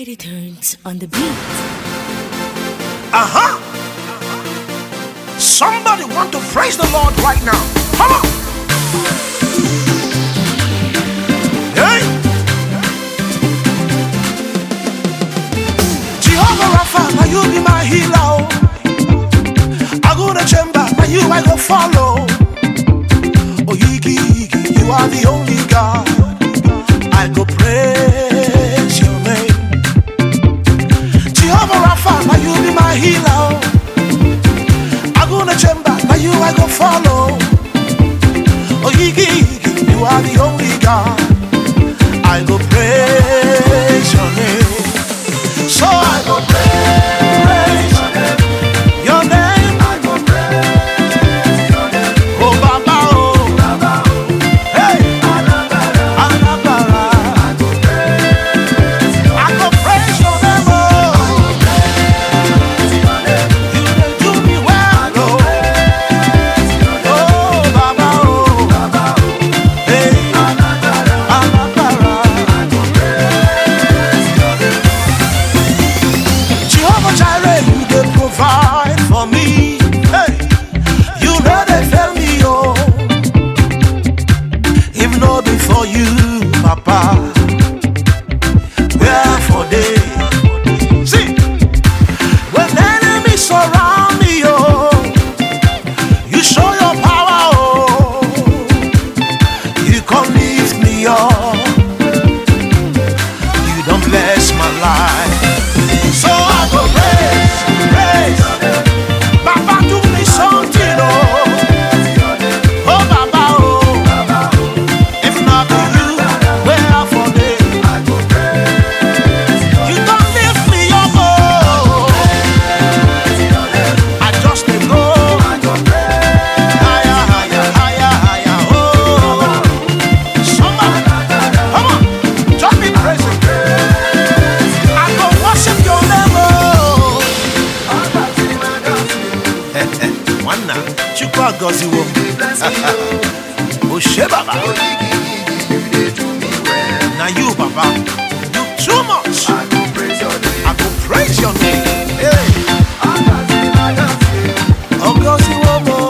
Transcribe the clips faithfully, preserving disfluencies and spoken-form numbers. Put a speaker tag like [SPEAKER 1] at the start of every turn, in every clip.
[SPEAKER 1] Mighty Turns on the beat.
[SPEAKER 2] Uh-huh. Somebody want to praise the Lord right now. Come on. Hey. Jehovah Rapha, now you be my healer. I go to chamber, now you I go follow. Oh, Yigi, Yigi, you are the only God. I go praise your name. Jehovah Rapha, now you be my healer. I go to chamber, now you I go follow. Oh, Yigi, Yigi, you are the only God. I go praise your name. So I go praise your name. I go praise your name. Oh, Baba, oh, Baba, oh. Hey, Alabara, Alabara. I go praise your name. I go praise your name. Oh, you dey do me well. Oh, oh, Baba, oh, Baba, oh. Hey, Alabara, Alabara. I go praise your name. Jehovah Jireh, you dey provide for me. Hey, you know they fail me, oh. If not before you, Papa, where for they? See, when enemies surround me, oh, you show your power, oh. You come lift me up. You don't bless my life. So I go praise, praise. Baba do me something, oh. Oh, Baba, oh. If not be you, where for me? You don't lift me up, oh. I just dey go higher, higher, higher, higher, oh. Somebody, come on, just be praising. I go worship your name, oh. One now, Chukwa Goziwo. Oshe Baba. Now you, Baba, you too much. I go praise your name. I go praise your name. Hey. Oh, Goziwo mo.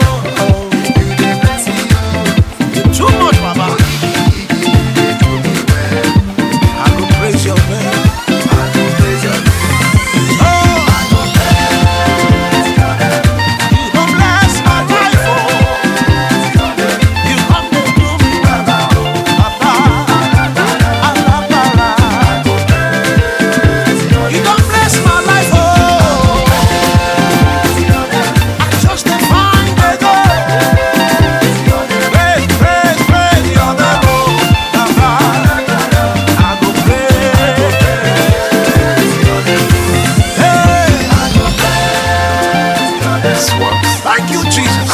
[SPEAKER 2] You too much, Baba. I go praise your name. Thank you, Jesus.